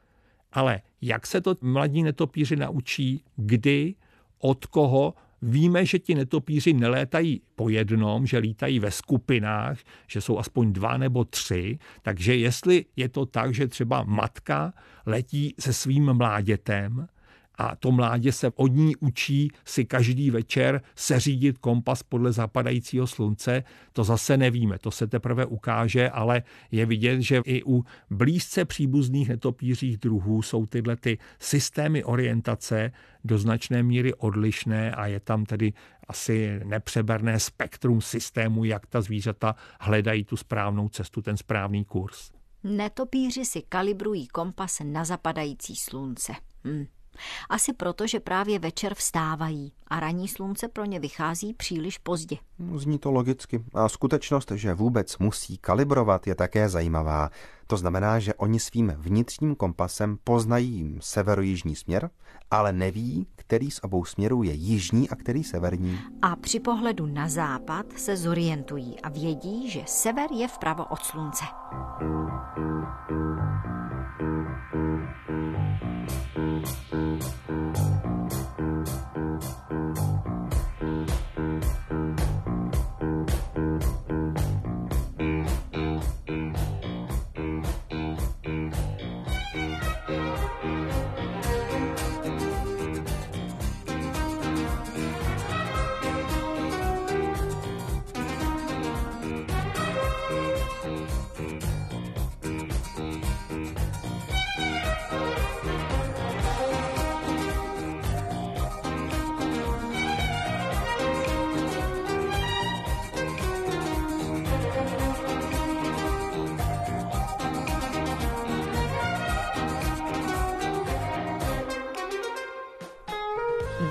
Ale jak se to mladí netopíři naučí, kdy, od koho, víme, že ti netopíři nelétají po jednom, že lítají ve skupinách, že jsou aspoň dva nebo tři, takže jestli je to tak, že třeba matka letí se svým mládětem a to mládě se od ní učí si každý večer seřídit kompas podle zapadajícího slunce, to zase nevíme, to se teprve ukáže, ale je vidět, že i u blízce příbuzných netopířích druhů jsou tyhle ty systémy orientace do značné míry odlišné a je tam tedy asi nepřeberné spektrum systémů, jak ta zvířata hledají tu správnou cestu, ten správný kurz. Netopíři si kalibrují kompas na zapadající slunce. Hm. Asi proto, že právě večer vstávají a ranní slunce pro ně vychází příliš pozdě. Zní to logicky. A skutečnost, že vůbec musí kalibrovat, je také zajímavá. To znamená, že oni svým vnitřním kompasem poznají severojižní směr, ale neví, který z obou směrů je jižní a který severní. A při pohledu na západ se zorientují a vědí, že sever je vpravo od slunce.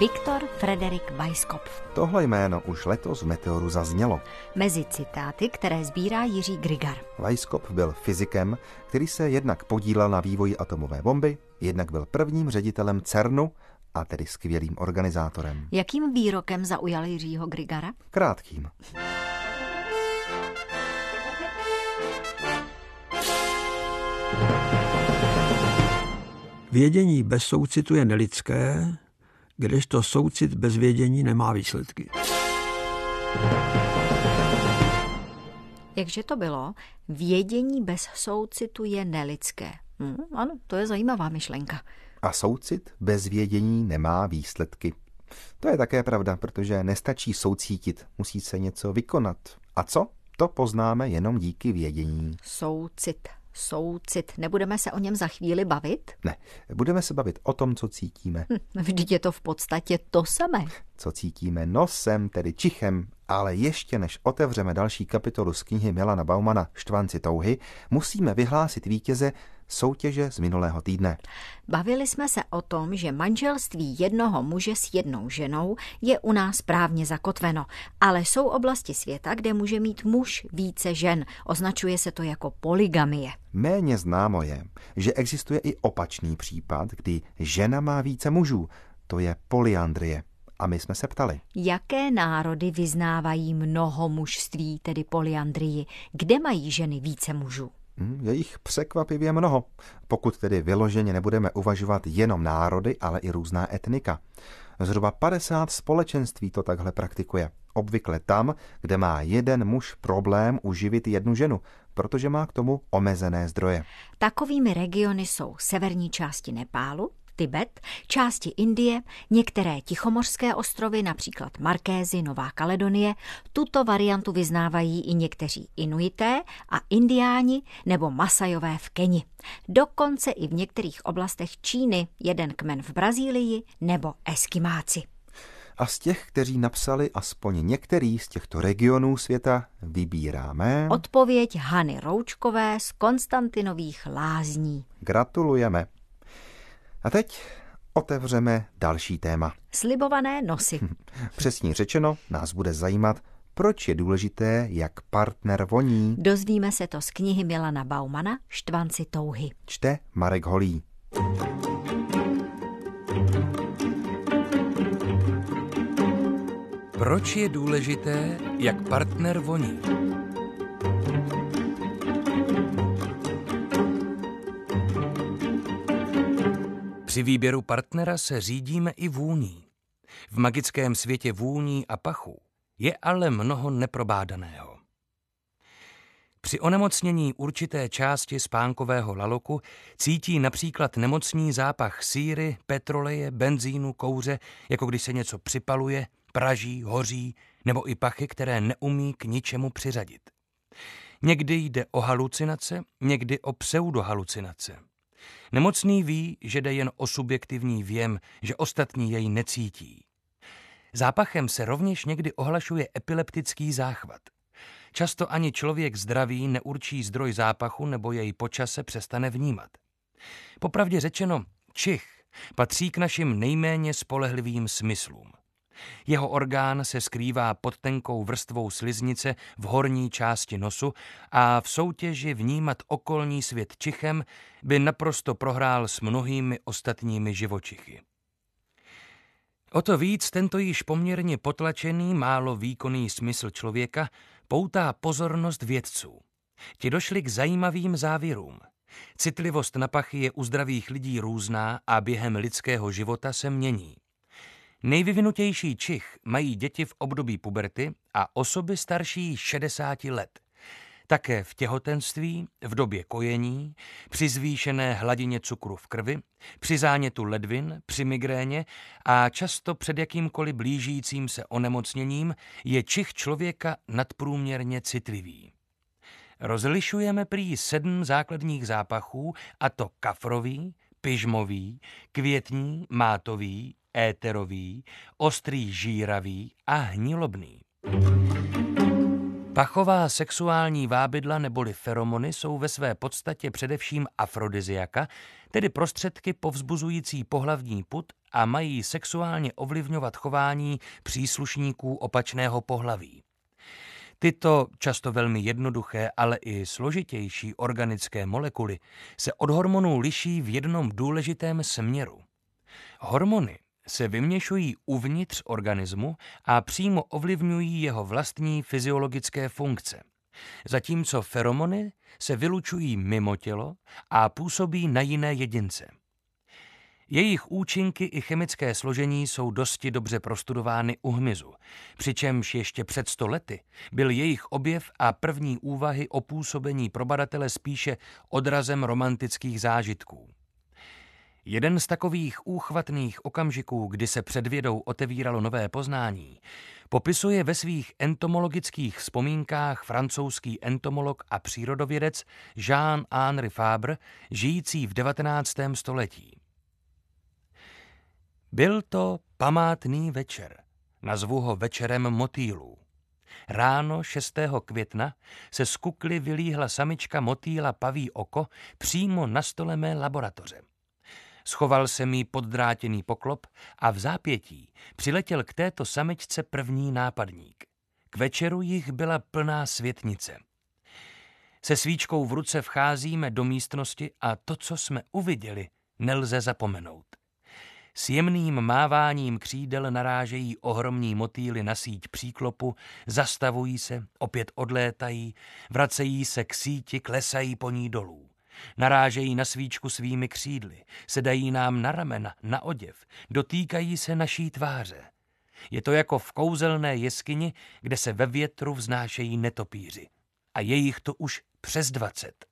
Viktor Frederik Weisskopf. Tohle jméno už letos v Meteoru zaznělo. Mezi citáty, které sbírá Jiří Grigar. Weisskopf byl fyzikem, který se jednak podílel na vývoji atomové bomby, jednak byl prvním ředitelem CERNu, a tedy skvělým organizátorem. Jakým výrokem zaujal Jiřího Grigara? Krátkým. Vědění bez soucitu je nelidské, kdežto soucit bez vědění nemá výsledky. Jakže to bylo? Vědění bez soucitu je nelidské. Hm, ano, to je zajímavá myšlenka. A soucit bez vědění nemá výsledky. To je také pravda, protože nestačí soucítit, musí se něco vykonat. A co? To poznáme jenom díky vědění. Soucit, soucit. Nebudeme se o něm za chvíli bavit? Ne, budeme se bavit o tom, co cítíme. Hm, vždyť je to v podstatě to samé. Co cítíme nosem, tedy čichem, ale ještě než otevřeme další kapitolu z knihy Milana Baumana Štvanci touhy, musíme vyhlásit vítěze soutěže z minulého týdne. Bavili jsme se o tom, že manželství jednoho muže s jednou ženou je u nás právně zakotveno, ale jsou oblasti světa, kde může mít muž více žen. Označuje se to jako polygamie. Méně známo je, že existuje i opačný případ, kdy žena má více mužů. To je polyandrie. A my jsme se ptali. Jaké národy vyznávají mnohomužství, tedy polyandrii? Kde mají ženy více mužů? Je jich překvapivě mnoho, pokud tedy vyloženě nebudeme uvažovat jenom národy, ale i různá etnika. Zhruba padesát společenství to takhle praktikuje. Obvykle tam, kde má jeden muž problém uživit jednu ženu, protože má k tomu omezené zdroje. Takovými regiony jsou severní části Nepálu, Tibet, části Indie, některé tichomořské ostrovy, například Markézy, Nová Kaledonie. Tuto variantu vyznávají i někteří Inuité a Indiáni nebo Masajové v Keni. Dokonce i v některých oblastech Číny, jeden kmen v Brazílii nebo Eskimáci. A z těch, kteří napsali aspoň některý z těchto regionů světa, vybíráme... Odpověď Hany Roučkové z Konstantinových Lázní. Gratulujeme. A teď otevřeme další téma. Slibované nosy. Přesně řečeno, nás bude zajímat, proč je důležité, jak partner voní. Dozvíme se to z knihy Milana Baumana Štvanci touhy. Čte Marek Holý. Proč je důležité, jak partner voní? Při výběru partnera se řídíme i vůní. V magickém světě vůní a pachu je ale mnoho neprobádaného. Při onemocnění určité části spánkového laloku cítí například nemocný zápach síry, petroleje, benzínu, kouře, jako když se něco připaluje, praží, hoří, nebo i pachy, které neumí k ničemu přiřadit. Někdy jde o halucinace, někdy o pseudohalucinace. Nemocný ví, že jde jen o subjektivní věm, že ostatní jej necítí. Zápachem se rovněž někdy ohlašuje epileptický záchvat. Často ani člověk zdravý neurčí zdroj zápachu nebo jej po čase přestane vnímat. Popravdě řečeno, čich patří k našim nejméně spolehlivým smyslům. Jeho orgán se skrývá pod tenkou vrstvou sliznice v horní části nosu a v soutěži vnímat okolní svět čichem by naprosto prohrál s mnohými ostatními živočichy. O to víc tento již poměrně potlačený, málo výkonný smysl člověka poutá pozornost vědců. Ti došli k zajímavým závěrům. Citlivost na pachy je u zdravých lidí různá a během lidského života se mění. Nejvyvinutější čich mají děti v období puberty a osoby starší šedesáti let. Také v těhotenství, v době kojení, při zvýšené hladině cukru v krvi, při zánětu ledvin, při migréně a často před jakýmkoliv blížícím se onemocněním je čich člověka nadprůměrně citlivý. Rozlišujeme prý sedm základních zápachů, a to kafrový, pyžmový, květní, mátový, éterový, ostrý žíravý a hnilobný. Pachová sexuální vábydla neboli feromony jsou ve své podstatě především afrodiziaka, tedy prostředky povzbuzující pohlavní pud a mají sexuálně ovlivňovat chování příslušníků opačného pohlaví. Tyto často velmi jednoduché, ale i složitější organické molekuly se od hormonů liší v jednom důležitém směru. Hormony se vyměšují uvnitř organismu a přímo ovlivňují jeho vlastní fyziologické funkce, zatímco feromony se vylučují mimo tělo a působí na jiné jedince. Jejich účinky i chemické složení jsou dosti dobře prostudovány u hmyzu, přičemž ještě před sto lety byl jejich objev a první úvahy o působení pro badatele spíše odrazem romantických zážitků. Jeden z takových úchvatných okamžiků, kdy se před vědou otevíralo nové poznání, popisuje ve svých entomologických vzpomínkách francouzský entomolog a přírodovědec Jean-Henri Fabre, žijící v devatenáctém století. Byl to památný večer, nazvu ho večerem motýlů. Ráno šestého května se z kukly vylíhla samička motýla paví oko přímo na stole mé laboratoře. Schoval se mi poddrátěný poklop a v zápětí přiletěl k této samičce první nápadník. K večeru jich byla plná světnice. Se svíčkou v ruce vcházíme do místnosti a to, co jsme uviděli, nelze zapomenout. S jemným máváním křídel narážejí ohromní motýly na síť příklopu, zastavují se, opět odlétají, vracejí se k síti, klesají po ní dolů. Narážejí na svíčku svými křídly, sedají nám na ramena, na oděv, dotýkají se naší tváře. Je to jako v kouzelné jeskyni, kde se ve větru vznášejí netopýři. A je jich to už přes dvacet.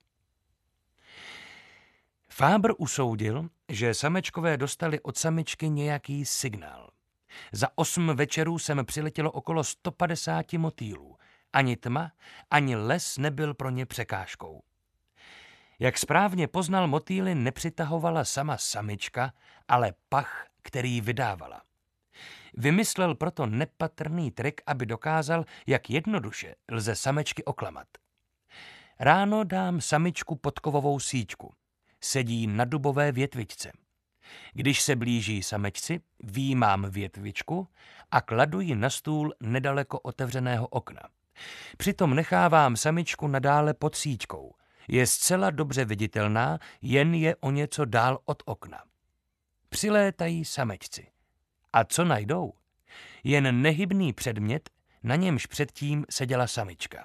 Fabre usoudil, že samečkové dostali od samičky nějaký signál. Za osm večerů sem přiletělo okolo sto padesát motýlů. Ani tma, ani les nebyl pro ně překážkou. Jak správně poznal, motýly nepřitahovala sama samička, ale pach, který vydávala. Vymyslel proto nepatrný trik, aby dokázal, jak jednoduše lze samečky oklamat. Ráno dám samičku pod kovovou síťku. Sedí na dubové větvičce. Když se blíží samečci, výjímám větvičku a kladu ji na stůl nedaleko otevřeného okna. Přitom nechávám samičku nadále pod síťkou. Je zcela dobře viditelná, jen je o něco dál od okna. Přilétají samečci. A co najdou? Jen nehybný předmět, na němž předtím seděla samička.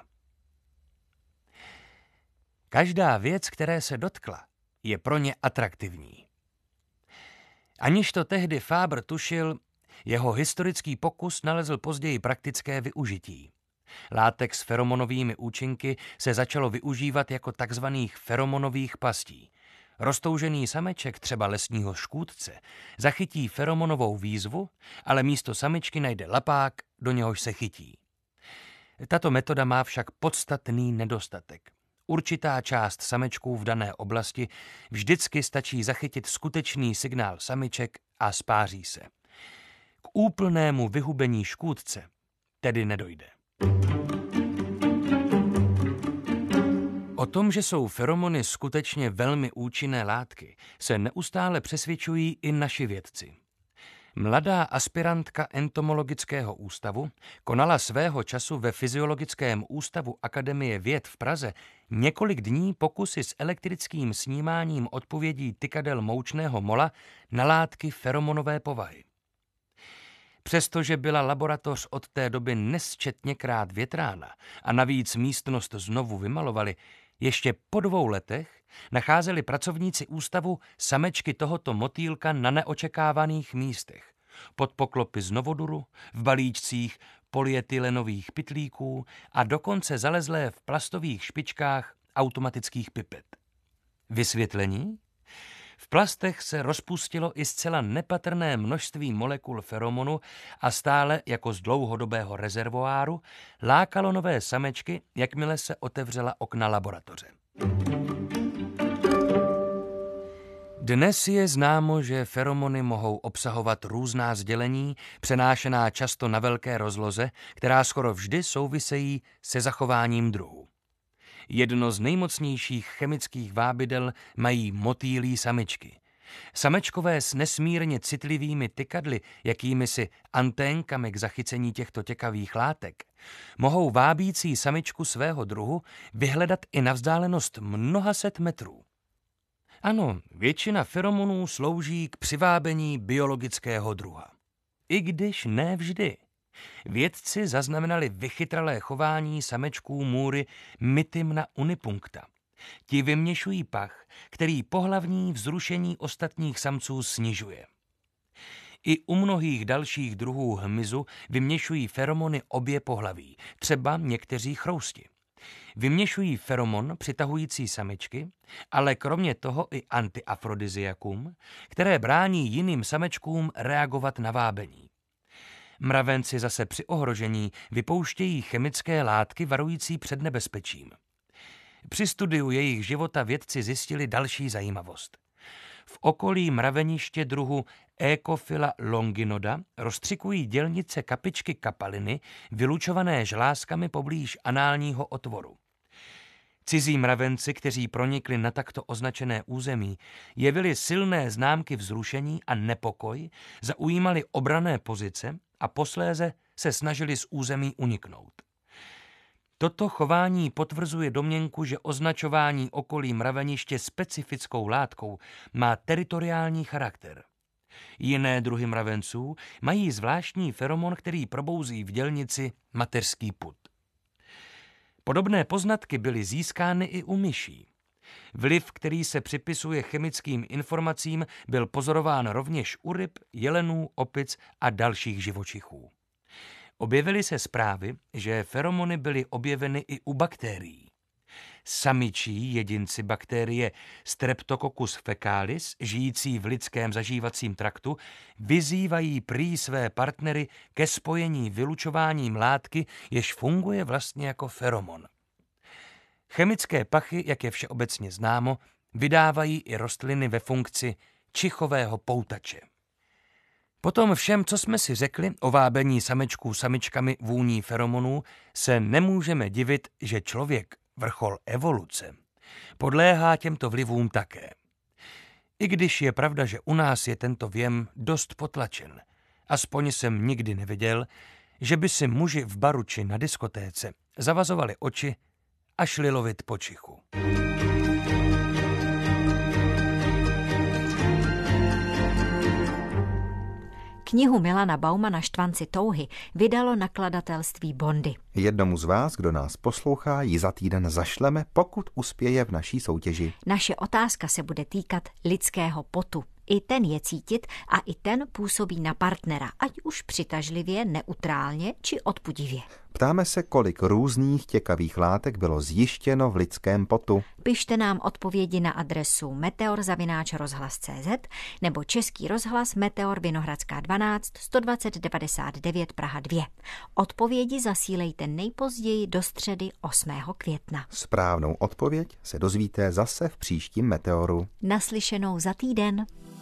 Každá věc, které se dotkla, je pro ně atraktivní. Aniž to tehdy Fabre tušil, jeho historický pokus nalezl později praktické využití. Látek s feromonovými účinky se začalo využívat jako takzvaných feromonových pastí. Roztoužený sameček, třeba lesního škůdce, zachytí feromonovou výzvu, ale místo samičky najde lapák, do něhož se chytí. Tato metoda má však podstatný nedostatek. Určitá část samečků v dané oblasti vždycky stačí zachytit skutečný signál samiček a spáří se. K úplnému vyhubení škůdce tedy nedojde. O tom, že jsou feromony skutečně velmi účinné látky, se neustále přesvědčují i naši vědci. Mladá aspirantka entomologického ústavu konala svého času ve Fyziologickém ústavu Akademie věd v Praze několik dní pokusy s elektrickým snímáním odpovědí tykadel moučného mola na látky feromonové povahy. Přestože byla laboratoř od té doby nesčetněkrát větrána a navíc místnost znovu vymalovali, ještě po dvou letech nacházeli pracovníci ústavu samečky tohoto motýlka na neočekávaných místech. Pod poklopy z novoduru, v balíčcích polyetylenových pytlíků a dokonce zalezlé v plastových špičkách automatických pipet. Vysvětlení? V plastech se rozpustilo i zcela nepatrné množství molekul feromonu a stále jako z dlouhodobého rezervoáru lákalo nové samečky, jakmile se otevřela okna laboratoře. Dnes je známo, že feromony mohou obsahovat různá sdělení, přenášená často na velké rozloze, která skoro vždy souvisejí se zachováním druhu. Jedno z nejmocnějších chemických vábidel mají motýlí samičky. Samečkové s nesmírně citlivými tykadly, jakými si anténkami k zachycení těchto těkavých látek, mohou vábící samičku svého druhu vyhledat i na vzdálenost mnoha set metrů. Ano, většina feromonů slouží k přivábení biologického druha. I když ne vždy. Vědci zaznamenali vychytralé chování samečků můry Mytimna unipuncta. Ti vyměšují pach, který pohlavní vzrušení ostatních samců snižuje. I u mnohých dalších druhů hmyzu vyměšují feromony obě pohlaví, třeba někteří chrousti. Vyměšují feromon přitahující samičky, ale kromě toho i antiafrodiziakum, které brání jiným samečkům reagovat na vábení. Mravenci zase při ohrožení vypouštějí chemické látky varující před nebezpečím. Při studiu jejich života vědci zjistili další zajímavost. V okolí mraveniště druhu Ecophylla longinoda rozstřikují dělnice kapičky kapaliny, vylučované žlázkami poblíž análního otvoru. Cizí mravenci, kteří pronikli na takto označené území, jevili silné známky vzrušení a nepokoj, zaujímali obranné pozice a posléze se snažili z území uniknout. Toto chování potvrzuje domněnku, že označování okolí mraveniště specifickou látkou má teritoriální charakter. Jiné druhy mravenců mají zvláštní feromon, který probouzí v dělnici mateřský pud. Podobné poznatky byly získány i u myší. Vliv, který se připisuje chemickým informacím, byl pozorován rovněž u ryb, jelenů, opic a dalších živočichů. Objevily se zprávy, že feromony byly objeveny i u bakterií. Samičí jedinci bakterie Streptococcus fecalis, žijící v lidském zažívacím traktu, vyzývají prý své partnery ke spojení vylučováním látky, jež funguje vlastně jako feromon. Chemické pachy, jak je všeobecně známo, vydávají i rostliny ve funkci čichového poutače. Potom všem, co jsme si řekli o vábení samečků samičkami vůní feromonů, se nemůžeme divit, že člověk, vrchol evoluce, podléhá těmto vlivům také. I když je pravda, že u nás je tento věm dost potlačen, aspoň jsem nikdy neviděl, že by si muži v baru či na diskotéce zavazovali oči a šli lovit počichu. Knihu Milana Baumana Štvanci touhy vydalo nakladatelství Bondy. Jednomu z vás, kdo nás poslouchá, ji za týden zašleme, pokud uspěje v naší soutěži. Naše otázka se bude týkat lidského potu. I ten je cítit a i ten působí na partnera, ať už přitažlivě, neutrálně či odpudivě. Ptáme se, kolik různých těkavých látek bylo zjištěno v lidském potu. Pište nám odpovědi na adresu meteor zavináč rozhlas tečka cé zet nebo Český rozhlas Meteor Vinohradská dvanáct sto dvacet devadesát devět Praha dva. Odpovědi zasílejte nejpozději do středy osmého května. Správnou odpověď se dozvíte zase v příštím Meteoru. Naslyšenou za týden.